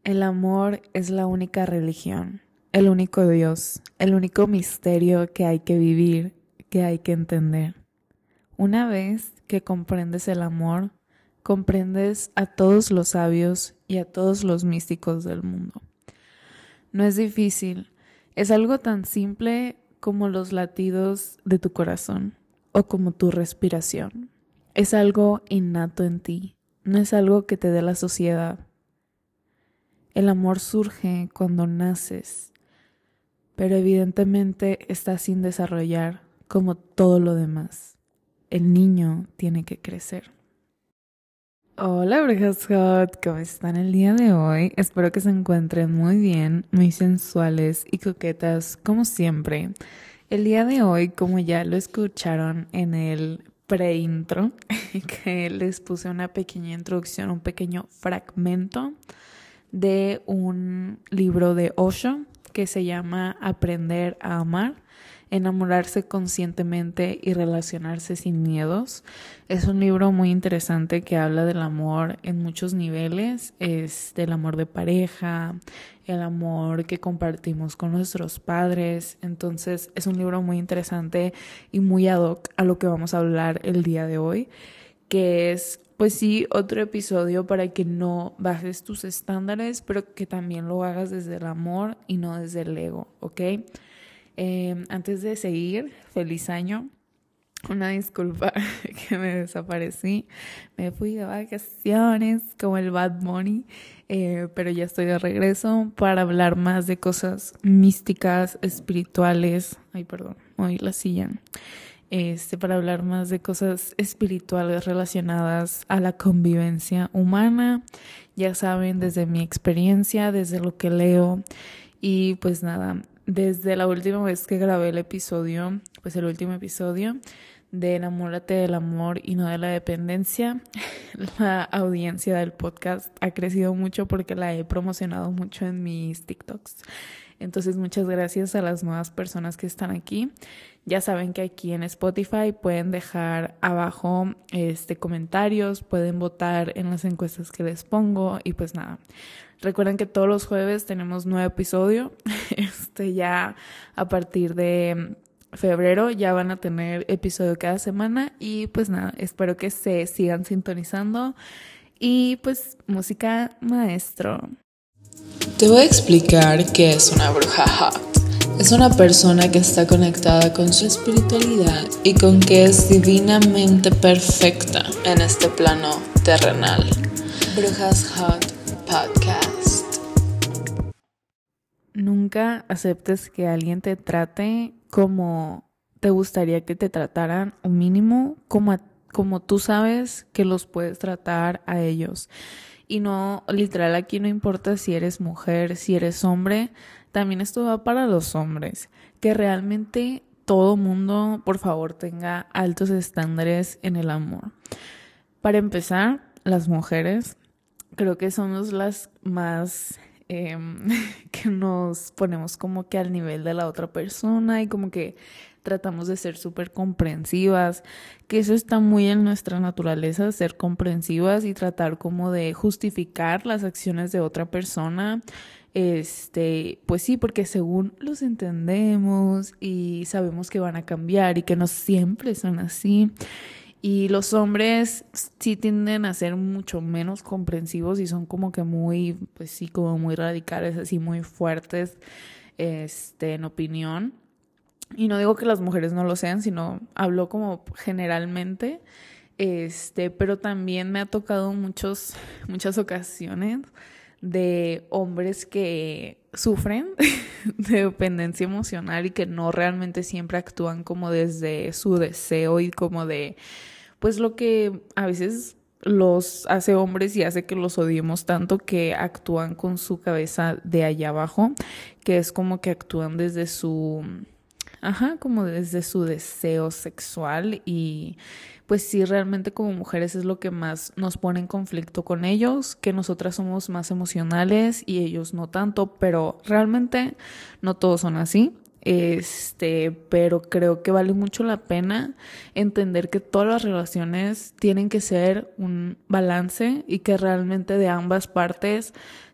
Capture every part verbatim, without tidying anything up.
El amor es la única religión, el único Dios, el único misterio que hay que vivir, que hay que entender. Una vez que comprendes el amor, comprendes a todos los sabios y a todos los místicos del mundo. No es difícil, es algo tan simple como los latidos de tu corazón o como tu respiración. Es algo innato en ti, no es algo que te dé la sociedad. El amor surge cuando naces, pero evidentemente está sin desarrollar como todo lo demás. El niño tiene que crecer. Hola brujas hot, ¿cómo están el día de hoy? Espero que se encuentren muy bien, muy sensuales y coquetas como siempre. El día de hoy, como ya lo escucharon en el pre-intro, que les puse una pequeña introducción, un pequeño fragmento de un libro de Osho que se llama Aprender a amar, enamorarse conscientemente y relacionarse sin miedos. Es un libro muy interesante que habla del amor en muchos niveles. Es del amor de pareja, el amor que compartimos con nuestros padres. Entonces es un libro muy interesante y muy ad hoc a lo que vamos a hablar el día de hoy, que es, pues sí, otro episodio para que no bajes tus estándares, pero que también lo hagas desde el amor y no desde el ego, ¿ok? Eh, antes de seguir, feliz año. Una disculpa que me desaparecí. Me fui de vacaciones como el Bad Bunny, eh, pero ya estoy de regreso para hablar más de cosas místicas, espirituales. Ay, perdón, moví la silla. Este, para hablar más de cosas espirituales relacionadas a la convivencia humana. Ya saben, desde mi experiencia, desde lo que leo. Y pues nada, desde la última vez que grabé el episodio, pues el último episodio de Enamórate del amor y no de la dependencia, la audiencia del podcast ha crecido mucho porque la he promocionado mucho en mis TikToks. Entonces muchas gracias a las nuevas personas que están aquí. Ya saben que aquí en Spotify pueden dejar abajo este, comentarios, pueden votar en las encuestas que les pongo y pues nada. Recuerden que todos los jueves tenemos nuevo episodio. Este, ya a partir de febrero ya van a tener episodio cada semana y pues nada, espero que se sigan sintonizando y pues música maestro. Te voy a explicar qué es una bruja hot. Es una persona que está conectada con su espiritualidad y con que es divinamente perfecta en este plano terrenal. Brujas Hot Podcast. Nunca aceptes que alguien te trate como te gustaría que te trataran, o mínimo como, a, como tú sabes que los puedes tratar a ellos. Y no, literal, aquí no importa si eres mujer, si eres hombre, también esto va para los hombres, que realmente todo mundo, por favor, tenga altos estándares en el amor. Para empezar, las mujeres creo que somos las más eh, que nos ponemos como que al nivel de la otra persona y como que tratamos de ser súper comprensivas, que eso está muy en nuestra naturaleza, ser comprensivas y tratar como de justificar las acciones de otra persona. Este, pues sí, porque según los entendemos y sabemos que van a cambiar y que no siempre son así. Y los hombres sí tienden a ser mucho menos comprensivos y son como que muy, pues sí, como muy radicales, así muy fuertes, este, en opinión. Y no digo que las mujeres no lo sean, sino hablo como generalmente, este, pero también me ha tocado muchos, muchas ocasiones de hombres que sufren de dependencia emocional y que no realmente siempre actúan como desde su deseo y como de, pues lo que a veces los hace hombres y hace que los odiemos tanto, que actúan con su cabeza de allá abajo, que es como que actúan desde su... Ajá, como desde su deseo sexual y pues sí, realmente como mujeres es lo que más nos pone en conflicto con ellos, que nosotras somos más emocionales y ellos no tanto, pero realmente no todos son así. Este, pero creo que vale mucho la pena entender que todas las relaciones tienen que ser un balance y que realmente de ambas partes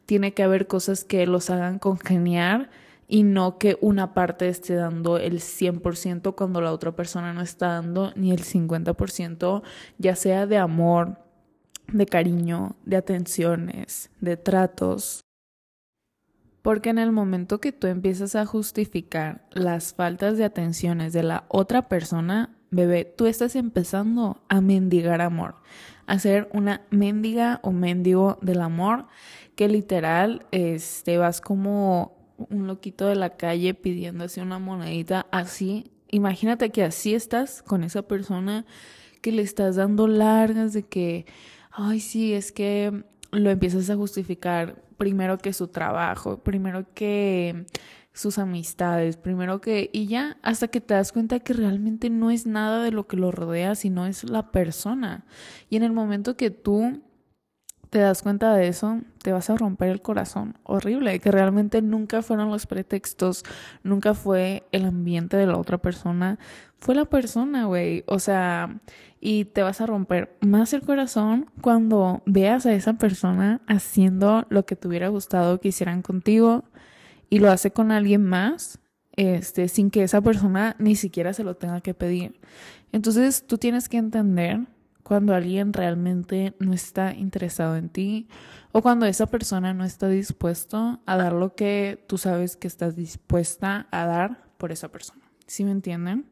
tiene que haber cosas que los hagan congeniar y no que una parte esté dando el cien por ciento cuando la otra persona no está dando ni el cincuenta por ciento, ya sea de amor, de cariño, de atenciones, de tratos. Porque en el momento que tú empiezas a justificar las faltas de atenciones de la otra persona, bebé, tú estás empezando a mendigar amor, a ser una mendiga o mendigo del amor, que literal este, vas como un loquito de la calle pidiendo así una monedita, así. Imagínate que así estás con esa persona, que le estás dando largas de que, ay, sí, es que lo empiezas a justificar primero que su trabajo, primero que sus amistades, primero que... Y ya hasta que te das cuenta que realmente no es nada de lo que lo rodea, sino es la persona. Y en el momento que tú te das cuenta de eso, te vas a romper el corazón. Horrible, que realmente nunca fueron los pretextos, nunca fue el ambiente de la otra persona, fue la persona, güey. O sea, y te vas a romper más el corazón cuando veas a esa persona haciendo lo que te hubiera gustado que hicieran contigo y lo hace con alguien más, este, sin que esa persona ni siquiera se lo tenga que pedir. Entonces, tú tienes que entender cuando alguien realmente no está interesado en ti o cuando esa persona no está dispuesto a dar lo que tú sabes que estás dispuesta a dar por esa persona. ¿Sí me entienden?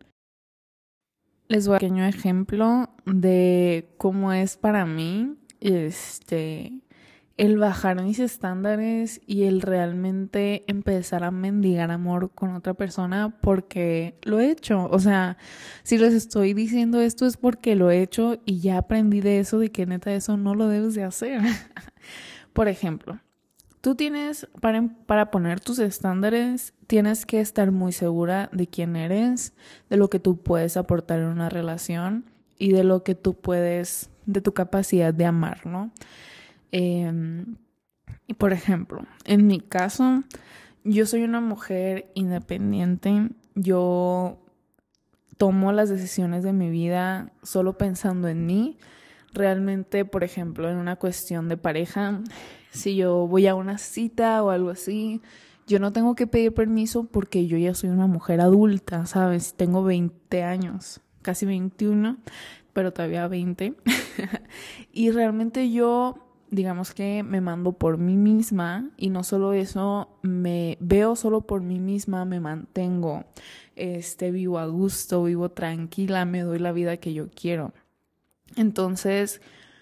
Les voy a dar un pequeño ejemplo de cómo es para mí este, el bajar mis estándares y el realmente empezar a mendigar amor con otra persona, porque lo he hecho. O sea, si les estoy diciendo esto es porque lo he hecho y ya aprendí de eso, de que neta eso no lo debes de hacer. Por ejemplo, tú tienes, para, para poner tus estándares, tienes que estar muy segura de quién eres, de lo que tú puedes aportar en una relación y de lo que tú puedes, de tu capacidad de amar, ¿no? Eh, y por ejemplo, en mi caso, yo soy una mujer independiente. Yo tomo las decisiones de mi vida solo pensando en mí. Realmente, por ejemplo, en una cuestión de pareja, si yo voy a una cita o algo así, yo no tengo que pedir permiso porque yo ya soy una mujer adulta, ¿sabes? Tengo veinte años, casi veintiuno, pero todavía veinte. Y realmente yo, digamos que me mando por mí misma, y no solo eso, me veo solo por mí misma, me mantengo, este, vivo a gusto, vivo tranquila, me doy la vida que yo quiero. Entonces,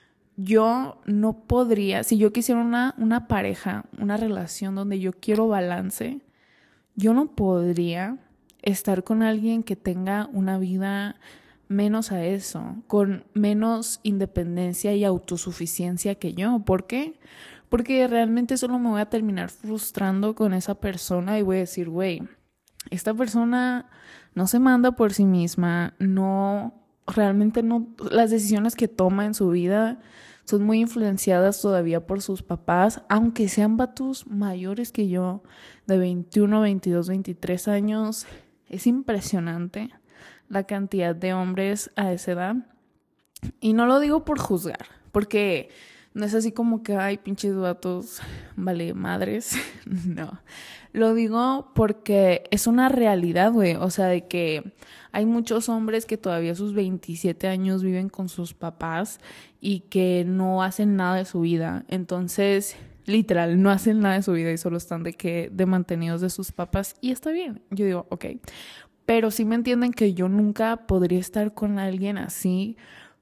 yo no podría, si yo quisiera una, una pareja, una relación donde yo quiero balance, yo no podría estar con alguien que tenga una vida menos a eso, con menos independencia y autosuficiencia que yo. ¿Por qué? Porque realmente solo me voy a terminar frustrando con esa persona y voy a decir, güey, esta persona no se manda por sí misma, no, realmente no, las decisiones que toma en su vida son muy influenciadas todavía por sus papás, aunque sean vatos mayores que yo, de veintiuno, veintidós, veintitrés años. Es impresionante la cantidad de hombres a esa edad. Y no lo digo por juzgar, porque no es así como que, ay, pinches vatos, vale madres. No, lo digo porque es una realidad, güey. O sea, de que hay muchos hombres que todavía a sus veintisiete años viven con sus papás y que no hacen nada de su vida. Entonces, literal, no hacen nada de su vida y solo están de que de mantenidos de sus papás. Y está bien. Yo digo, ok. Pero sí me entienden que yo nunca podría estar con alguien así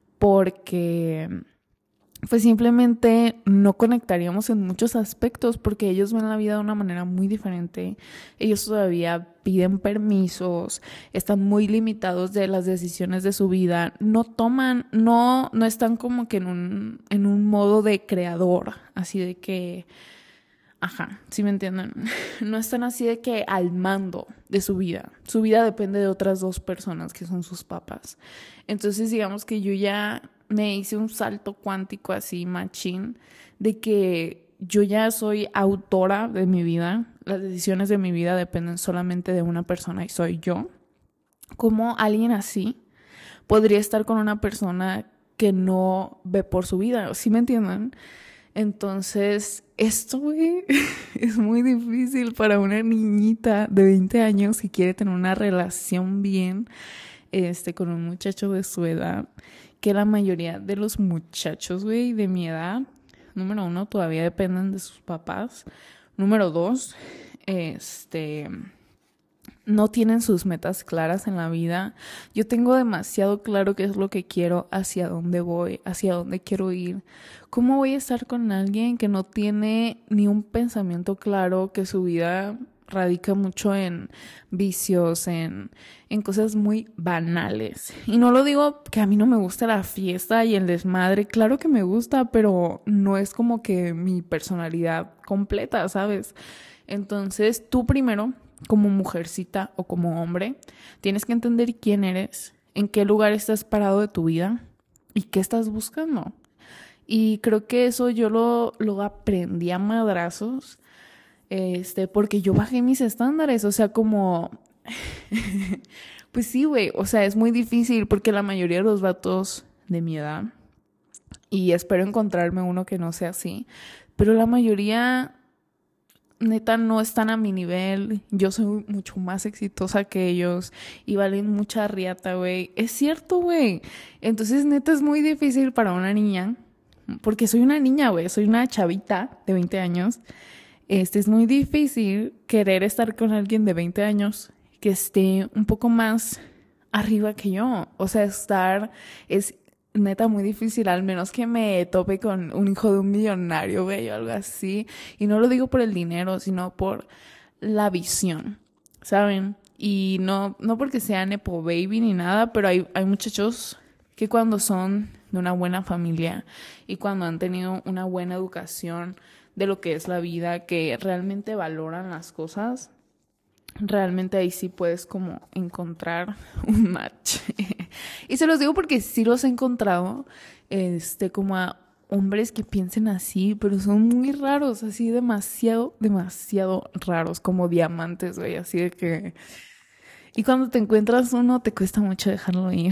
porque pues simplemente no conectaríamos en muchos aspectos, porque ellos ven la vida de una manera muy diferente. Ellos todavía piden permisos, están muy limitados de las decisiones de su vida, no toman, no, no están como que en un, en un modo de creador, así de que, ajá, ¿sí me entienden? No están así de que al mando de su vida. Su vida depende de otras dos personas que son sus papás. Entonces digamos que yo ya me hice un salto cuántico así, machín, de que yo ya soy autora de mi vida. Las decisiones de mi vida dependen solamente de una persona y soy yo. ¿Cómo alguien así podría estar con una persona que no ve por su vida? ¿Sí me entienden? Entonces, esto, güey, es muy difícil para una niñita de veinte años que quiere tener una relación bien, este, con un muchacho de su edad, que la mayoría de los muchachos, güey, de mi edad, número uno, todavía dependen de sus papás. Número dos, este... no tienen sus metas claras en la vida. Yo tengo demasiado claro qué es lo que quiero, hacia dónde voy, hacia dónde quiero ir. ¿Cómo voy a estar con alguien que no tiene ni un pensamiento claro, que su vida radica mucho en vicios, en, en cosas muy banales? Y no lo digo que a mí no me gusta la fiesta y el desmadre. Claro que me gusta, pero no es como que mi personalidad completa, ¿sabes? Entonces, tú primero, como mujercita o como hombre, tienes que entender quién eres, en qué lugar estás parado de tu vida y qué estás buscando. Y creo que eso yo lo, lo aprendí a madrazos, este, porque yo bajé mis estándares, o sea, como... pues sí, güey, o sea, es muy difícil porque la mayoría de los vatos de mi edad, y espero encontrarme uno que no sea así, pero la mayoría... neta no están a mi nivel, yo soy mucho más exitosa que ellos y valen mucha riata, güey. Es cierto, güey. Entonces, neta es muy difícil para una niña, porque soy una niña, güey, soy una chavita de veinte años. Este, es muy difícil querer estar con alguien de veinte años que esté un poco más arriba que yo. O sea, estar es neta muy difícil, al menos que me tope con un hijo de un millonario, güey, o algo así. Y no lo digo por el dinero, sino por la visión, ¿saben? Y no, no porque sea nepo baby ni nada, pero hay, hay muchachos que cuando son de una buena familia y cuando han tenido una buena educación de lo que es la vida, que realmente valoran las cosas, realmente ahí sí puedes como encontrar un match. Y se los digo porque sí los he encontrado, este, como a hombres que piensen así, pero son muy raros, así demasiado, demasiado raros, como diamantes, güey, así de que... Y cuando te encuentras uno, te cuesta mucho dejarlo ir.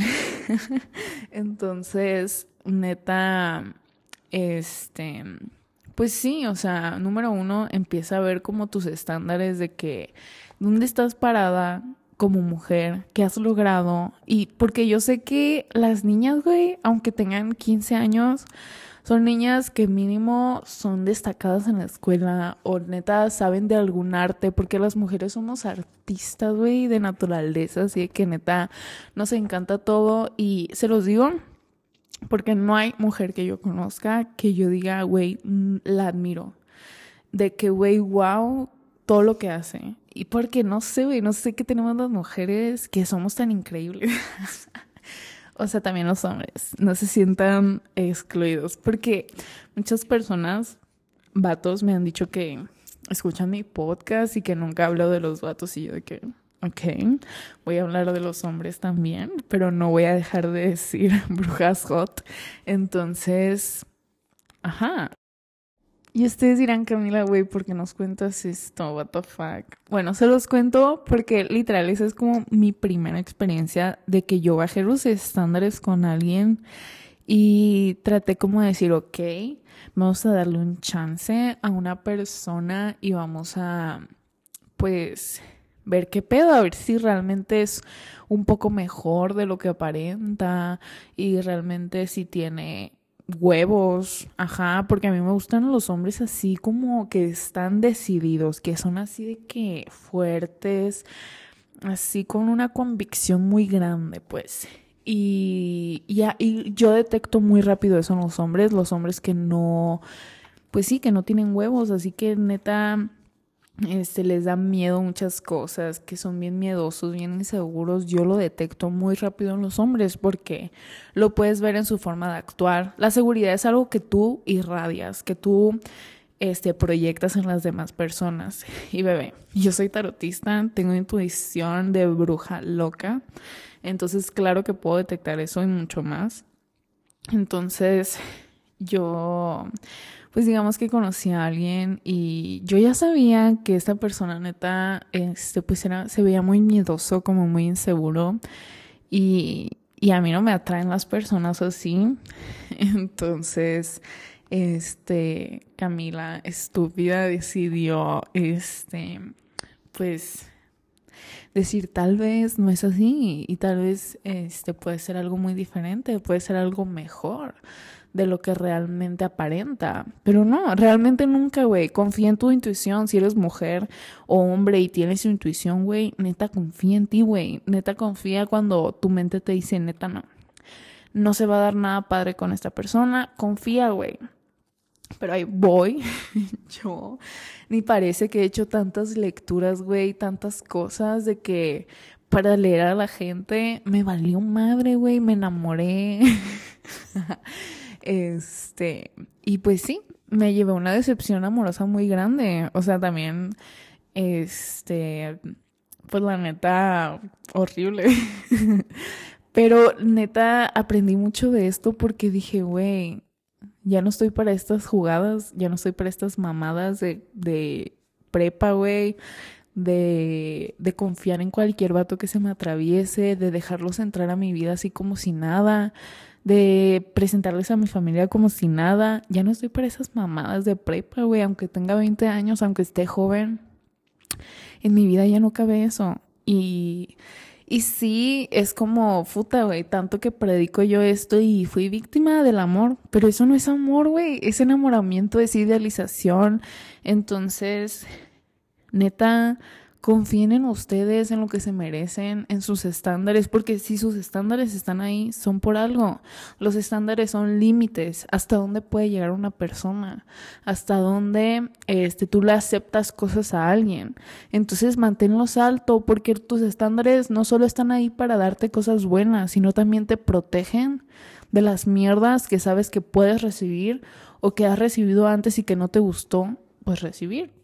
Entonces, neta, este... pues sí, o sea, número uno, empieza a ver como tus estándares de que dónde estás parada como mujer, qué has logrado. Y porque yo sé que las niñas, güey, aunque tengan quince años, son niñas que mínimo son destacadas en la escuela o neta saben de algún arte, porque las mujeres somos artistas, güey, de naturaleza, así que neta nos encanta todo. Y se los digo porque no hay mujer que yo conozca que yo diga, güey, la admiro. De que, güey, wow, todo lo que hace. Y porque no sé, güey, no sé qué tenemos las mujeres que somos tan increíbles. O sea, también los hombres no se sientan excluidos. Porque muchas personas, vatos, me han dicho que escuchan mi podcast y que nunca hablo de los vatos. Y yo de que... ok, voy a hablar de los hombres también, pero no voy a dejar de decir brujas hot. Entonces, ajá. Y ustedes dirán, Camila, güey, ¿por qué nos cuentas esto? What the fuck. Bueno, se los cuento porque literal esa es como mi primera experiencia de que yo bajé los estándares con alguien y traté como de decir, ok, vamos a darle un chance a una persona y vamos a, pues... ver qué pedo, a ver si realmente es un poco mejor de lo que aparenta y realmente si tiene huevos, ajá, porque a mí me gustan los hombres así como que están decididos, que son así de que fuertes, así con una convicción muy grande, pues. Y, y, y yo detecto muy rápido eso en los hombres, los hombres que no, pues sí, que no tienen huevos, así que neta... Este, les da miedo muchas cosas, que son bien miedosos, bien inseguros. Yo lo detecto muy rápido en los hombres porque lo puedes ver en su forma de actuar. La seguridad es algo que tú irradias, que tú este, proyectas en las demás personas. Y bebé, yo soy tarotista, tengo intuición de bruja loca, entonces claro que puedo detectar eso y mucho más. Entonces yo... pues digamos que conocí a alguien y yo ya sabía que esta persona neta, este, pues era, se veía muy miedoso, como muy inseguro y, y a mí no me atraen las personas así. Entonces, este, Camila, estúpida, decidió, este, pues, decir tal vez no es así y tal vez, este, puede ser algo muy diferente, puede ser algo mejor de lo que realmente aparenta. Pero no, realmente nunca, güey. Confía en tu intuición. Si eres mujer o hombre y tienes intuición, güey, neta confía en ti, güey. Neta confía cuando tu mente te dice, neta no. No se va a dar nada padre con esta persona. Confía, güey. Pero ahí voy. Yo ni parece que he hecho tantas lecturas, güey, tantas cosas de que para leer a la gente me valió madre, güey. Me enamoré. Este, y pues sí, me llevé una decepción amorosa muy grande. O sea, también, este, pues la neta, horrible. Pero neta, aprendí mucho de esto porque dije, güey, ya no estoy para estas jugadas, ya no estoy para estas mamadas de, de prepa, güey. De, de confiar en cualquier vato que se me atraviese, de dejarlos entrar a mi vida así como si nada, de presentarles a mi familia como si nada. Ya no estoy para esas mamadas de prepa, güey, aunque tenga veinte años, aunque esté joven. En mi vida ya no cabe eso. Y, y sí, es como, puta, güey, tanto que predico yo esto y fui víctima del amor. Pero eso no es amor, güey, es enamoramiento, es idealización. Entonces, neta, confíen en ustedes, en lo que se merecen, en sus estándares, porque si sus estándares están ahí, son por algo. Los estándares son límites, hasta dónde puede llegar una persona, hasta dónde este, tú le aceptas cosas a alguien. Entonces manténlos alto, porque tus estándares no solo están ahí para darte cosas buenas, sino también te protegen de las mierdas que sabes que puedes recibir o que has recibido antes y que no te gustó, pues recibir.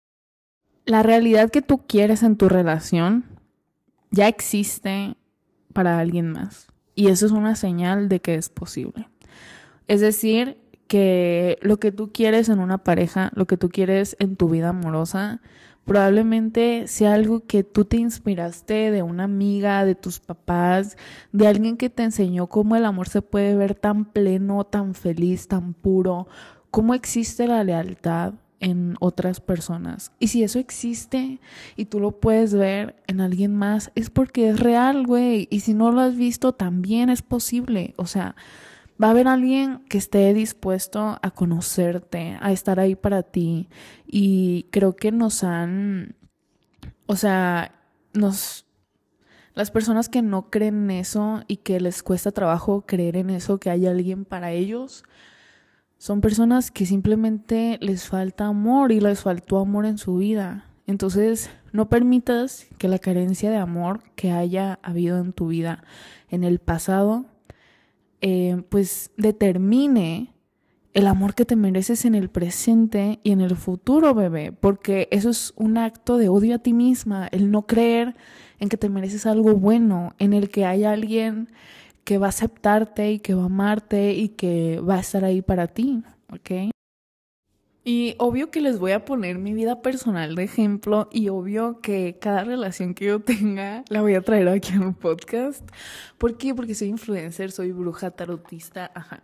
La realidad que tú quieres en tu relación ya existe para alguien más. Y eso es una señal de que es posible. Es decir, que lo que tú quieres en una pareja, lo que tú quieres en tu vida amorosa, probablemente sea algo que tú te inspiraste de una amiga, de tus papás, de alguien que te enseñó cómo el amor se puede ver tan pleno, tan feliz, tan puro, cómo existe la lealtad en otras personas. Y si eso existe y tú lo puedes ver en alguien más, es porque es real, güey. Y si no lo has visto, también es posible. O sea, va a haber alguien que esté dispuesto a conocerte, a estar ahí para ti. Y creo que nos han, o sea, nos, las personas que no creen en eso y que les cuesta trabajo creer en eso, que hay alguien para ellos, son personas que simplemente les falta amor y les faltó amor en su vida. Entonces, no permitas que la carencia de amor que haya habido en tu vida en el pasado, eh, pues determine el amor que te mereces en el presente y en el futuro, bebé. Porque eso es un acto de odio a ti misma, el no creer en que te mereces algo bueno, en el que hay alguien que va a aceptarte y que va a amarte y que va a estar ahí para ti, ¿ok? Y obvio que les voy a poner mi vida personal de ejemplo y obvio que cada relación que yo tenga la voy a traer aquí en un podcast. ¿Por qué? Porque soy influencer, soy bruja tarotista, ajá.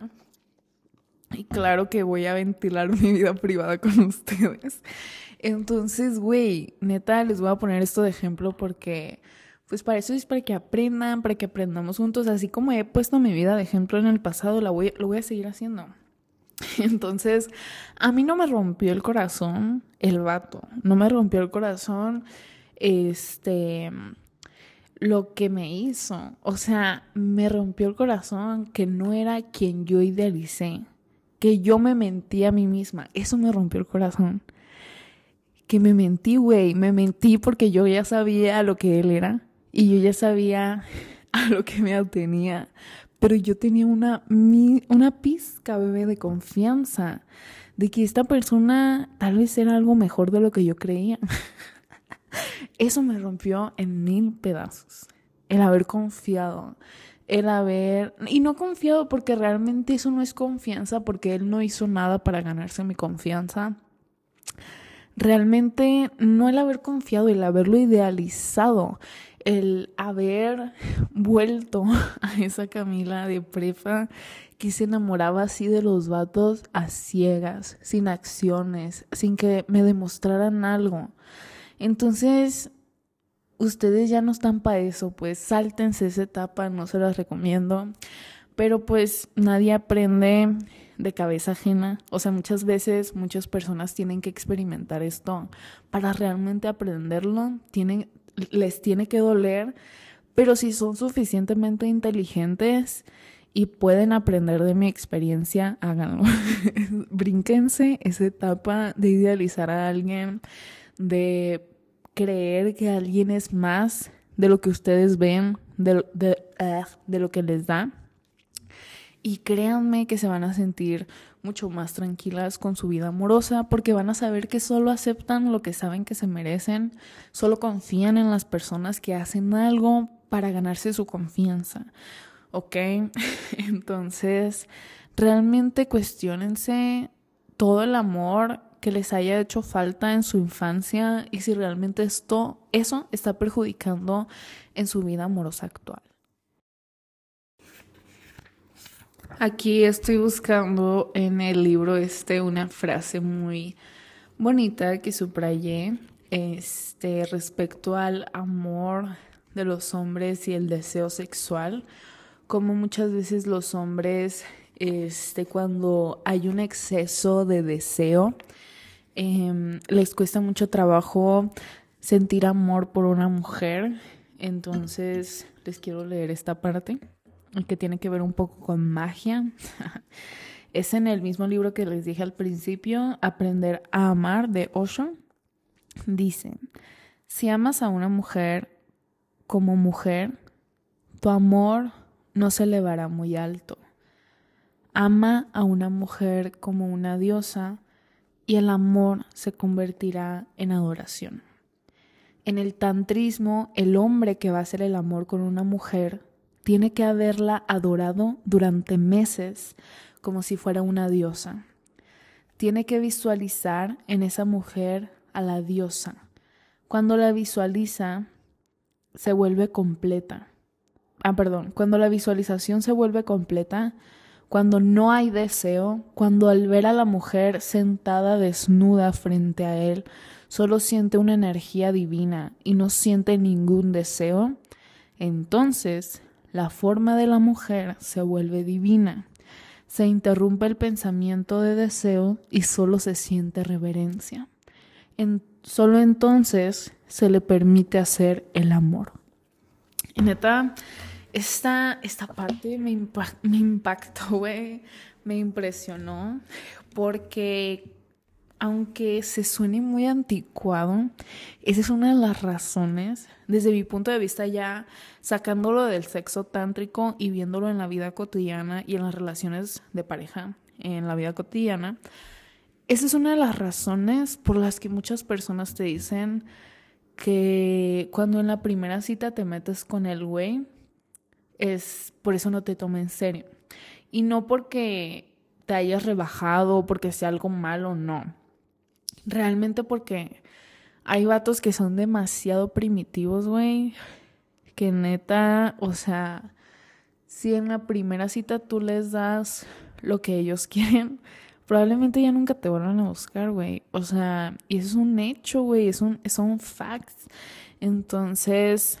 Y claro que voy a ventilar mi vida privada con ustedes. Entonces, güey, neta, les voy a poner esto de ejemplo porque pues para eso es para que aprendan, para que aprendamos juntos. Así como he puesto mi vida de ejemplo en el pasado, la voy, lo voy a seguir haciendo. Entonces, a mí no me rompió el corazón el vato. No me rompió el corazón este, lo que me hizo. O sea, me rompió el corazón que no era quien yo idealicé. Que yo me mentí a mí misma. Eso me rompió el corazón. Que me mentí, güey. Me mentí porque yo ya sabía lo que él era. Y yo ya sabía a lo que me atenía. Pero yo tenía una, una pizca, bebé, de confianza. De que esta persona tal vez era algo mejor de lo que yo creía. Eso me rompió en mil pedazos. El haber confiado. El haber... Y no confiado porque realmente eso no es confianza. Porque él no hizo nada para ganarse mi confianza. Realmente no el haber confiado, el haberlo idealizado, el haber vuelto a esa Camila de prepa que se enamoraba así de los vatos a ciegas, sin acciones, sin que me demostraran algo. Entonces, ustedes ya no están para eso, pues sáltense esa etapa, no se las recomiendo. Pero pues nadie aprende de cabeza ajena. O sea, muchas veces muchas personas tienen que experimentar esto para realmente aprenderlo. Tienen, les tiene que doler, pero si son suficientemente inteligentes y pueden aprender de mi experiencia, háganlo. Brínquense esa etapa de idealizar a alguien, de creer que alguien es más de lo que ustedes ven, de, de, uh, de lo que les da. Y créanme que se van a sentir mucho más tranquilas con su vida amorosa porque van a saber que solo aceptan lo que saben que se merecen, solo confían en las personas que hacen algo para ganarse su confianza, ¿ok? Entonces, realmente cuestiónense todo el amor que les haya hecho falta en su infancia y si realmente esto, eso está perjudicando en su vida amorosa actual. Aquí estoy buscando en el libro este una frase muy bonita que subrayé este, respecto al amor de los hombres y el deseo sexual, como muchas veces los hombres este, cuando hay un exceso de deseo eh, les cuesta mucho trabajo sentir amor por una mujer. Entonces les quiero leer esta parte que tiene que ver un poco con magia. Es en el mismo libro que les dije al principio, Aprender a Amar, de Osho. Dice, si amas a una mujer como mujer, tu amor no se elevará muy alto. Ama a una mujer como una diosa y el amor se convertirá en adoración. En el tantrismo, el hombre que va a hacer el amor con una mujer tiene que haberla adorado durante meses como si fuera una diosa. Tiene que visualizar en esa mujer a la diosa. Cuando la visualiza, se vuelve completa. Ah, perdón. Cuando la visualización se vuelve completa, cuando no hay deseo, cuando al ver a la mujer sentada desnuda frente a él, solo siente una energía divina y no siente ningún deseo, entonces la forma de la mujer se vuelve divina. Se interrumpe el pensamiento de deseo y solo se siente reverencia. En, solo entonces se le permite hacer el amor. Y neta, esta, esta parte me, impact, me impactó, güey, me impresionó, porque aunque se suene muy anticuado, esa es una de las razones, desde mi punto de vista ya sacándolo del sexo tántrico y viéndolo en la vida cotidiana y en las relaciones de pareja, en la vida cotidiana, esa es una de las razones por las que muchas personas te dicen que cuando en la primera cita te metes con el güey, es por eso no te toma en serio. Y no porque te hayas rebajado o porque sea algo malo, no. Realmente porque hay vatos que son demasiado primitivos, güey. Que neta, o sea, si en la primera cita tú les das lo que ellos quieren, probablemente ya nunca te vuelvan a buscar, güey. O sea, y eso es un hecho, güey. Es un, son facts. Entonces,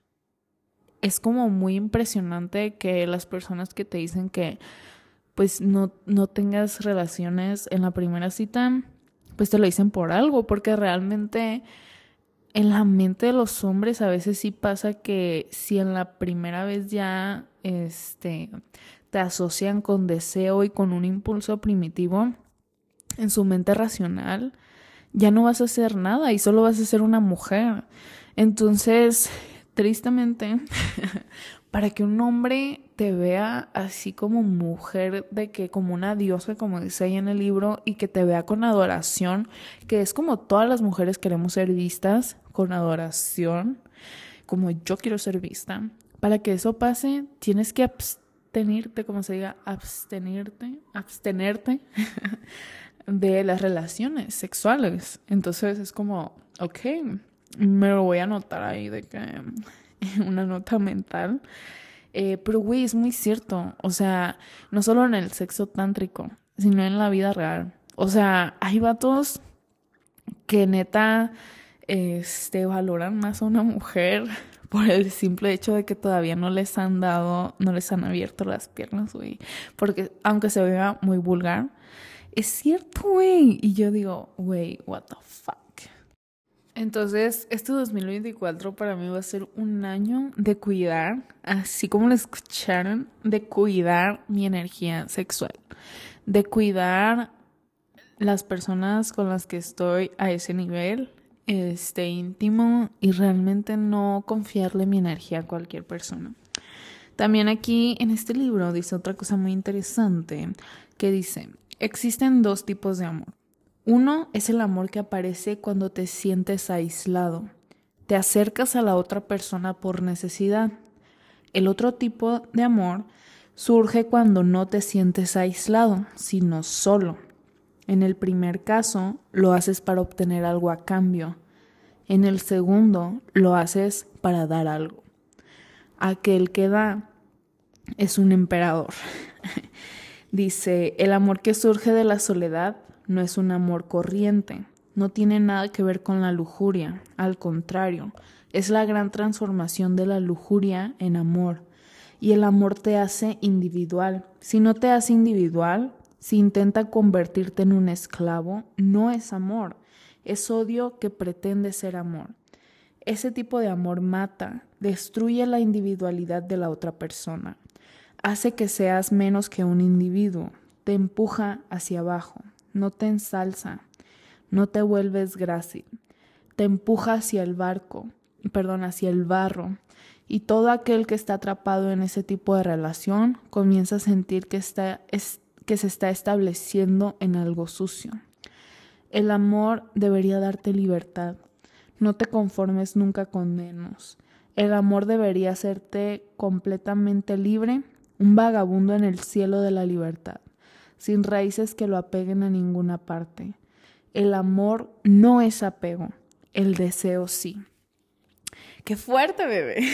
es como muy impresionante que las personas que te dicen que pues no, no tengas relaciones en la primera cita, pues te lo dicen por algo, porque realmente en la mente de los hombres a veces sí pasa que si en la primera vez ya este, te asocian con deseo y con un impulso primitivo, en su mente racional ya no vas a hacer nada y solo vas a ser una mujer. Entonces, tristemente, para que un hombre te vea así como mujer, de que como una diosa, como dice ahí en el libro, y que te vea con adoración, que es como todas las mujeres queremos ser vistas, con adoración, como yo quiero ser vista. Para que eso pase, tienes que abstenirte, como se diga, abstenirte, abstenerte de las relaciones sexuales. Entonces es como, ok, me lo voy a anotar ahí de que una nota mental. Eh, pero, güey, es muy cierto. O sea, no solo en el sexo tántrico, sino en la vida real. O sea, hay vatos que neta este, valoran más a una mujer por el simple hecho de que todavía no les han dado, no les han abierto las piernas, güey. Porque aunque se vea muy vulgar, es cierto, güey. Y yo digo, güey, what the fuck. Entonces, este dos mil veinticuatro para mí va a ser un año de cuidar, así como lo escucharon, de cuidar mi energía sexual, de cuidar las personas con las que estoy a ese nivel, este íntimo, y realmente no confiarle mi energía a cualquier persona. También aquí en este libro dice otra cosa muy interesante, que dice, existen dos tipos de amor. Uno es el amor que aparece cuando te sientes aislado. Te acercas a la otra persona por necesidad. El otro tipo de amor surge cuando no te sientes aislado, sino solo. En el primer caso, lo haces para obtener algo a cambio. En el segundo, lo haces para dar algo. Aquel que da es un emperador. Dice, el amor que surge de la soledad no es un amor corriente, no tiene nada que ver con la lujuria, al contrario, es la gran transformación de la lujuria en amor. Y el amor te hace individual. Si no te hace individual, si intenta convertirte en un esclavo, no es amor, es odio que pretende ser amor. Ese tipo de amor mata, destruye la individualidad de la otra persona, hace que seas menos que un individuo, te empuja hacia abajo. No te ensalza, no te vuelves grácil, te empuja hacia el barco, perdón, hacia el barro, y todo aquel que está atrapado en ese tipo de relación comienza a sentir que, está, es, que se está estableciendo en algo sucio. El amor debería darte libertad, no te conformes nunca con menos. El amor debería hacerte completamente libre, un vagabundo en el cielo de la libertad, sin raíces que lo apeguen a ninguna parte. El amor no es apego, el deseo sí. ¡Qué fuerte, bebé!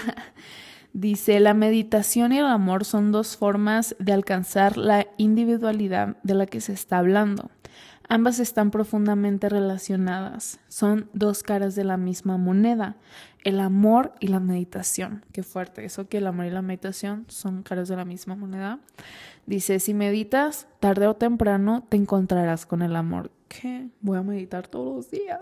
Dice, la meditación y el amor son dos formas de alcanzar la individualidad de la que se está hablando. Ambas están profundamente relacionadas, son dos caras de la misma moneda, el amor y la meditación. Qué fuerte, eso que el amor y la meditación son caras de la misma moneda. Dice, si meditas, tarde o temprano te encontrarás con el amor. ¿Qué? Voy a meditar todos los días.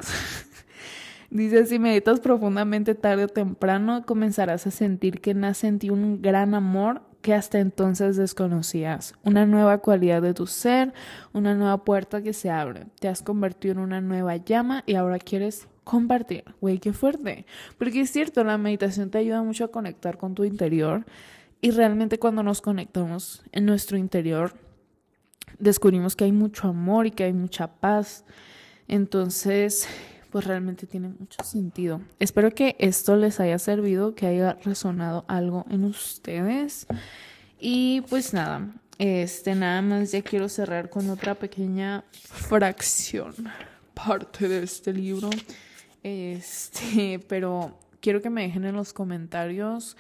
Dice, si meditas profundamente, tarde o temprano comenzarás a sentir que nace en ti un gran amor que hasta entonces desconocías, una nueva cualidad de tu ser, una nueva puerta que se abre. Te has convertido en una nueva llama y ahora quieres compartir. Güey, qué fuerte. Porque es cierto, la meditación te ayuda mucho a conectar con tu interior y realmente cuando nos conectamos en nuestro interior descubrimos que hay mucho amor y que hay mucha paz. Entonces, pues realmente tiene mucho sentido. Espero que esto les haya servido, que haya resonado algo en ustedes. Y pues nada, este nada más ya quiero cerrar con otra pequeña fracción, parte de este libro. Este, pero quiero que me dejen en los comentarios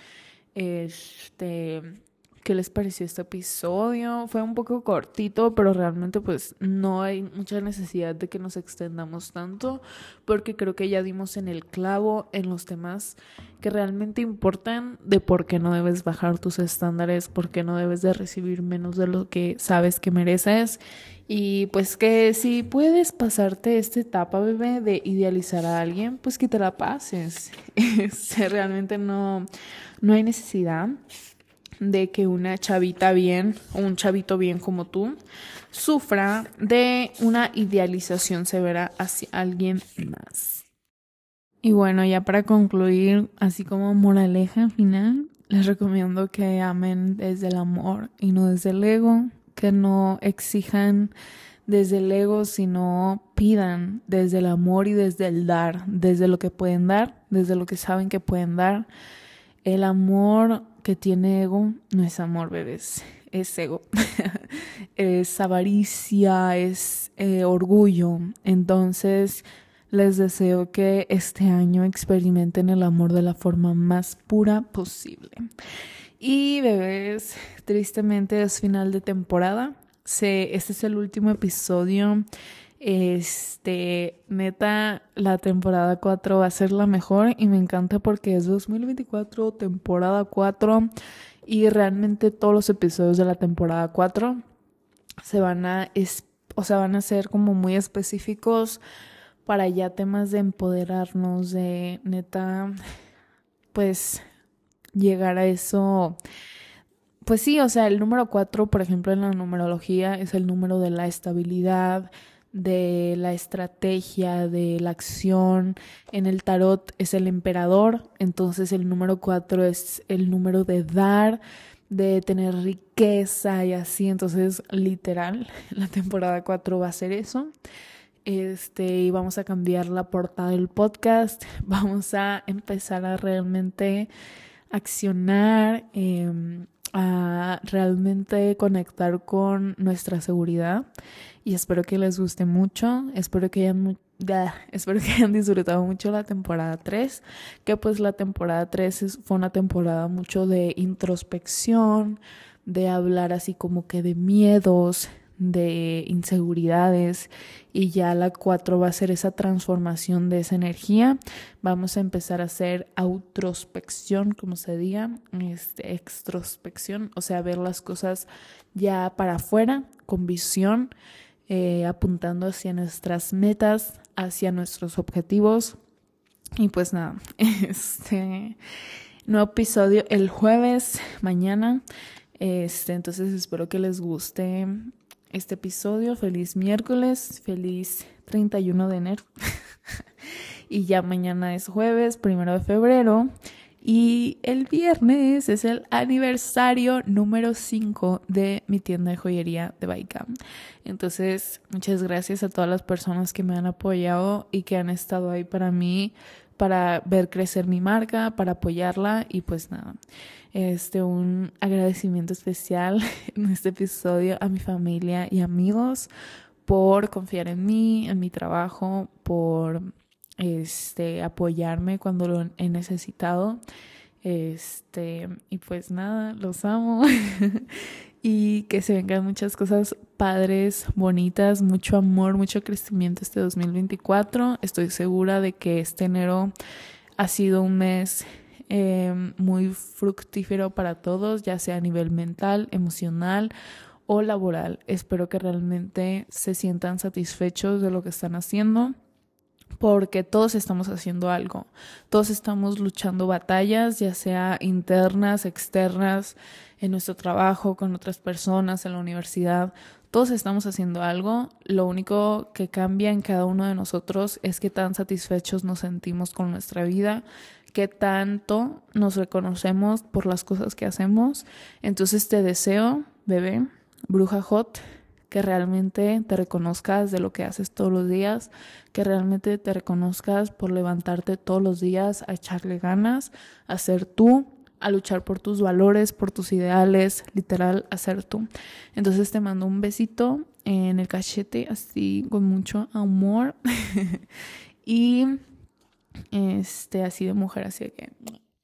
este qué les pareció este episodio. Fue un poco cortito, pero realmente pues no hay mucha necesidad de que nos extendamos tanto, porque creo que ya dimos en el clavo en los temas que realmente importan, de por qué no debes bajar tus estándares, por qué no debes de recibir menos de lo que sabes que mereces, y pues que si puedes pasarte esta etapa, bebé, de idealizar a alguien, pues que te la pases. Realmente no, no hay necesidad de que una chavita bien o un chavito bien como tú sufra de una idealización severa hacia alguien más. Y bueno, ya para concluir, así como moraleja final, les recomiendo que amen desde el amor y no desde el ego, que no exijan desde el ego, sino pidan desde el amor y desde el dar, desde lo que pueden dar, desde lo que saben que pueden dar. El amor que tiene ego no es amor, bebés, es ego, es avaricia, es eh, orgullo. Entonces, Les deseo que este año experimenten el amor de la forma más pura posible. Y bebés, tristemente es final de temporada. Se, este es el último episodio. Este, neta, la temporada cuatro va a ser la mejor y me encanta porque es dos mil veinticuatro, temporada cuatro, y realmente todos los episodios de la temporada cuatro se van a, es, o sea, van a ser como muy específicos para ya temas de empoderarnos, de neta, pues llegar a eso. Pues sí, o sea, el número cuatro, por ejemplo, en la numerología es el número de la estabilidad, de la estrategia, de la acción. En el tarot es el emperador, entonces el número cuatro es el número de dar, de tener riqueza y así. Entonces, literal, la temporada cuatro va a ser eso. Este, y vamos a cambiar la portada del podcast. Vamos a empezar a realmente accionar, eh, a realmente conectar con nuestra seguridad. Y espero que les guste mucho. Espero que hayan, ya, espero que hayan disfrutado mucho la temporada tres. Que pues la temporada tres es, fue una temporada mucho de introspección, de hablar así como que de miedos, de inseguridades, y ya la cuatro va a ser esa transformación de esa energía. Vamos a empezar a hacer autrospección, como se diga, este, extrospección, o sea, ver las cosas ya para afuera, con visión, eh, apuntando hacia nuestras metas, hacia nuestros objetivos. Y pues nada, este nuevo episodio el jueves, mañana. Este, entonces espero que les guste este episodio. Feliz miércoles, feliz treinta y uno de enero. Y ya mañana es jueves, primero de febrero. Y el viernes es el aniversario número cinco de mi tienda de joyería de Baikam. Entonces, muchas gracias a todas las personas que me han apoyado y que han estado ahí para mí, para ver crecer mi marca, para apoyarla. Y pues nada, este un agradecimiento especial en este episodio a mi familia y amigos por confiar en mí, en mi trabajo, por este apoyarme cuando lo he necesitado. Este, y pues nada, los amo. Y que se vengan muchas cosas padres, bonitas, mucho amor, mucho crecimiento este dos mil veinticuatro. Estoy segura de que este enero ha sido un mes eh, muy fructífero para todos, ya sea a nivel mental, emocional o laboral. Espero que realmente se sientan satisfechos de lo que están haciendo, porque todos estamos haciendo algo, todos estamos luchando batallas, ya sea internas, externas, en nuestro trabajo, con otras personas, en la universidad. Todos estamos haciendo algo. Lo único que cambia en cada uno de nosotros es qué tan satisfechos nos sentimos con nuestra vida, qué tanto nos reconocemos por las cosas que hacemos. Entonces te deseo, bebé, bruja hot, que realmente te reconozcas de lo que haces todos los días, que realmente te reconozcas por levantarte todos los días a echarle ganas, a ser tú, a luchar por tus valores, por tus ideales, literal, a ser tú. Entonces te mando un besito en el cachete, así con mucho amor. Y este, así de mujer, así que...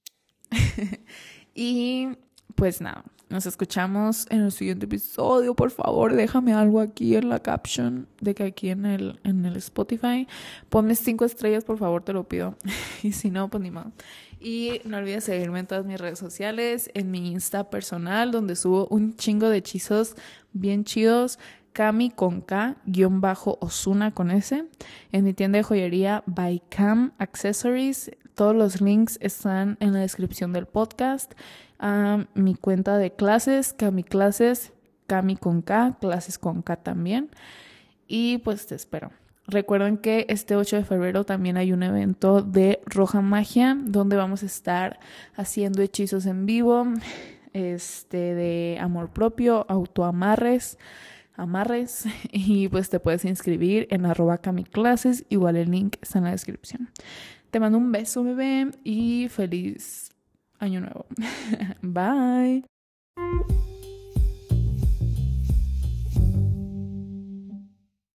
Y pues nada, nos escuchamos en el siguiente episodio. Por favor, déjame algo aquí en la caption, de que aquí en el, en el Spotify ponme cinco estrellas, por favor, te lo pido. Y si no, pues ni más. Y no olvides seguirme en todas mis redes sociales, en mi Insta personal, donde subo un chingo de hechizos bien chidos. Cami con K, guión bajo Osuna con S. En mi tienda de joyería Baikam Accessories. Todos los links están en la descripción del podcast. A mi cuenta de clases, Cami Clases, Cami con K, clases con K también. Y pues te espero. Recuerden que este ocho de febrero también hay un evento de Roja Magia, donde vamos a estar haciendo hechizos en vivo, este, de amor propio, autoamarres, amarres, y pues te puedes inscribir en arroba camiclases. Igual el link está en la descripción. Te mando un beso, bebé, y feliz año nuevo. Bye.